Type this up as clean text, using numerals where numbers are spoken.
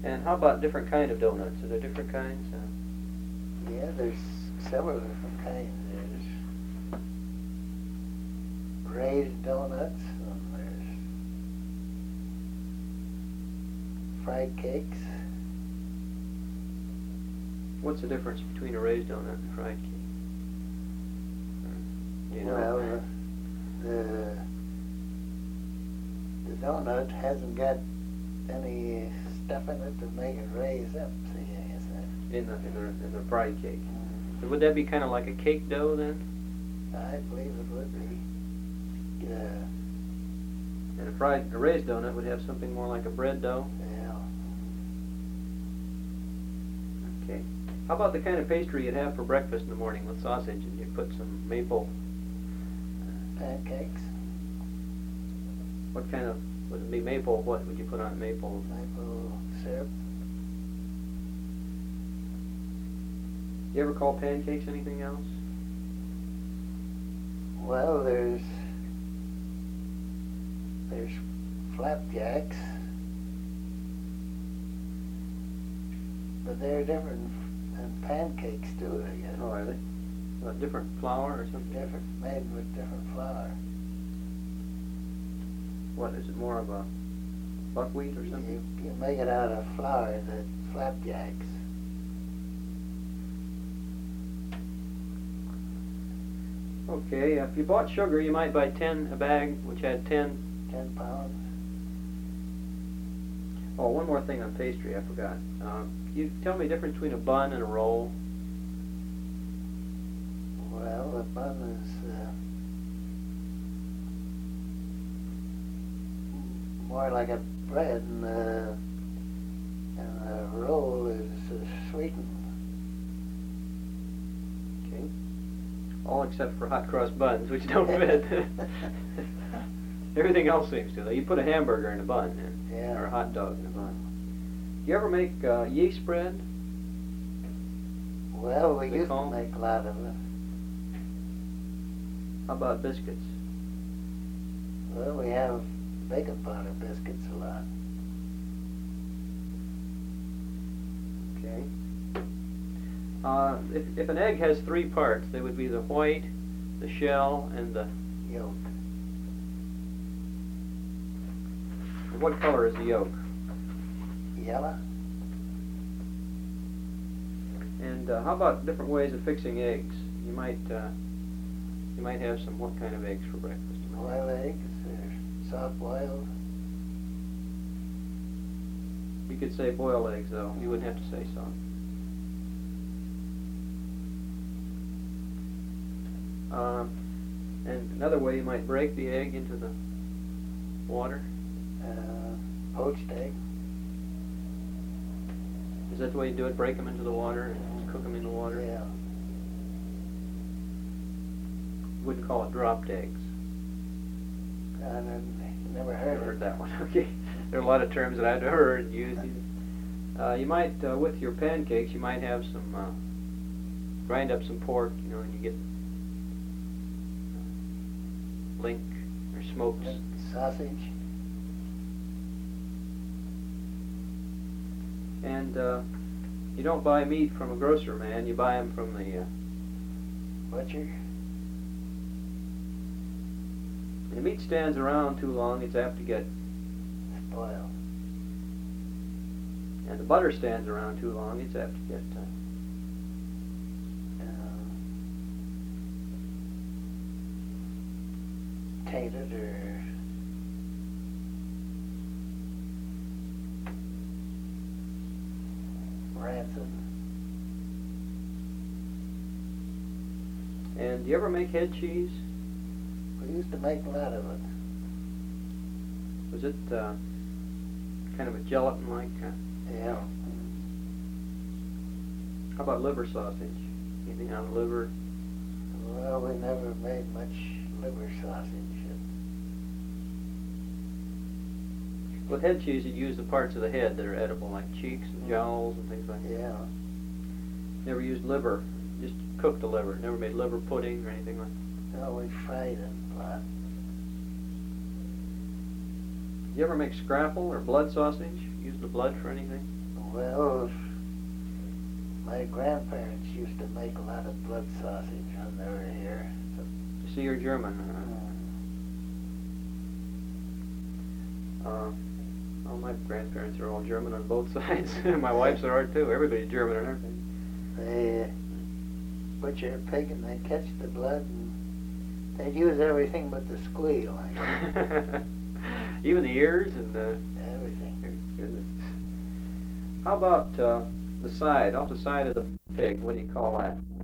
And how about different kind of donuts? Are there different kinds? Yeah, there's several different kinds. There's raised donuts, and there's fried cakes. What's the difference between a raised donut and a fried cake? You know? Well, the donut hasn't got any stuff in it to make it raise up. See, I guess that. In the fried cake. So would that be kind of like a cake dough then? I believe it would be. And a raised donut would have something more like a bread dough. Yeah. Okay. How about the kind of pastry you'd have for breakfast in the morning with sausage, and you put some maple? Pancakes. What kind of, would it be maple? What would you put on maple? Maple syrup. You ever call pancakes anything else? Well, there's flapjacks, but they're different than pancakes too, I guess. Oh, are they? Different flour or something? Different, made with different flour. What, is it more of a buckwheat or something? You make it out of flour, the flapjacks. Okay, if you bought sugar, you might buy a bag which had 10. 10 pounds. Oh, one more thing on pastry I forgot. You tell me the difference between a bun and a roll. Well, the bun is more like a bread, and the roll is sweetened. Okay. All except for hot cross buns, which don't fit. Everything else seems to. You put a hamburger in a bun, yeah, or a hot dog in a bun. You ever make yeast bread? Well, we used to make a lot of it. How about biscuits? Well, we have baking powder biscuits a lot. Okay. If an egg has 3 parts, they would be the white, the shell, and the yolk. What color is the yolk? Yellow. And how about different ways of fixing eggs? You might have some. What kind of eggs for breakfast? Boiled eggs, or soft boiled. You could say boiled eggs, though. You wouldn't have to say soft. And another way, you might break the egg into the water. Poached egg. Is that the way you do it? Break them into the water and cook them in the water? Yeah. Wouldn't call it dropped eggs. I never heard that one. Okay. There are a lot of terms that I've heard and used. You might, with your pancakes, you might have some, grind up some pork, and you get link or smoked sausage. And you don't buy meat from a grocer, man. You buy them from the butcher. The meat stands around too long, it's apt to get spoiled. And the butter stands around too long, it's apt to get tainted or rancid. And do you ever make head cheese? We used to make a lot of it. Was it kind of a gelatin-like? Yeah. How about liver sausage? Anything out of liver? Well, we never made much liver sausage. With head cheese, you use the parts of the head that are edible, like cheeks and jowls and things like that. Yeah. Never used liver, just cooked the liver. Never made liver pudding or anything like that. No, we fried it a lot. You ever make scrapple or blood sausage? Use the blood for anything? Well, my grandparents used to make a lot of blood sausage when they were here. So you're German. Well, my grandparents are all German on both sides. My wife's are too. Everybody's German and everything. They butcher a pig and they'd catch the blood and they'd use everything but the squeal. Even the ears and everything. Goodness. How about the side, off the side of the pig? What do you call that?